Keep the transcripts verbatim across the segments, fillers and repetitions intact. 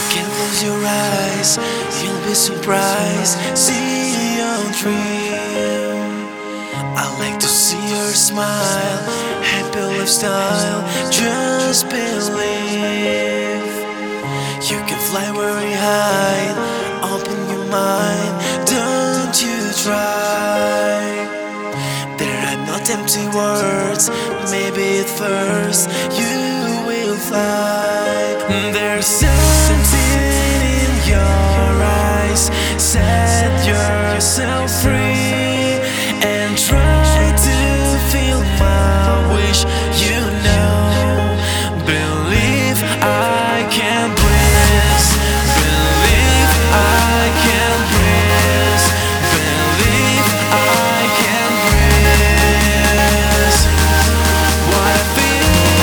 Can't close your eyes, you'll be surprised. See your dream. I like to see your smile, happy lifestyle. Just believe you can fly very high. Open your mind, don't you try. There are not empty words. Maybe at first you will fly. There's something in your eyes. Set yourself free and try to feel my wish. You know, believe I can breathe. Believe I can breathe. Believe I can breathe. What I feel.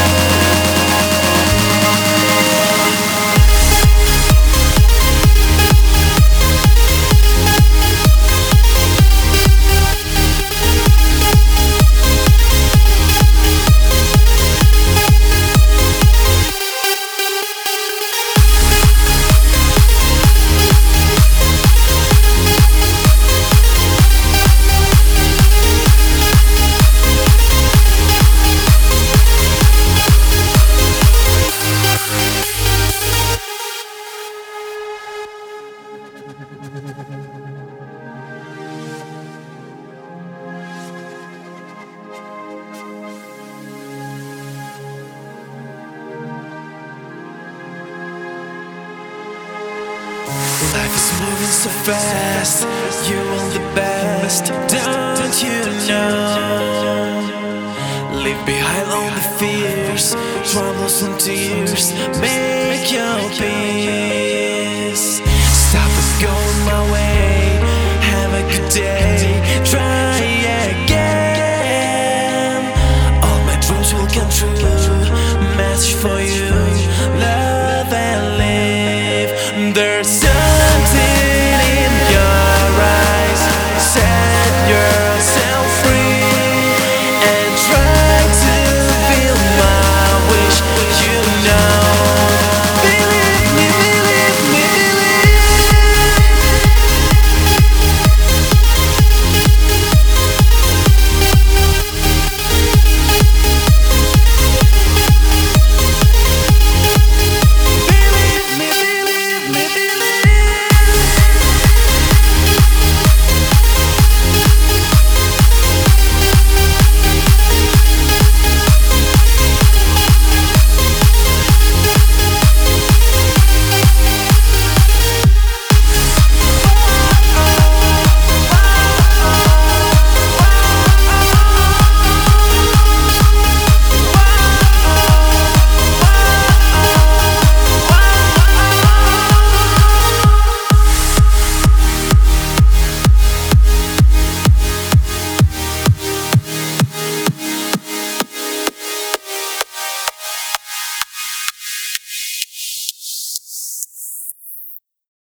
Life is moving so fast, you are the best, don't you know? Leave behind all the fears, troubles and tears, make your peace. Stop it going my way, have a good day.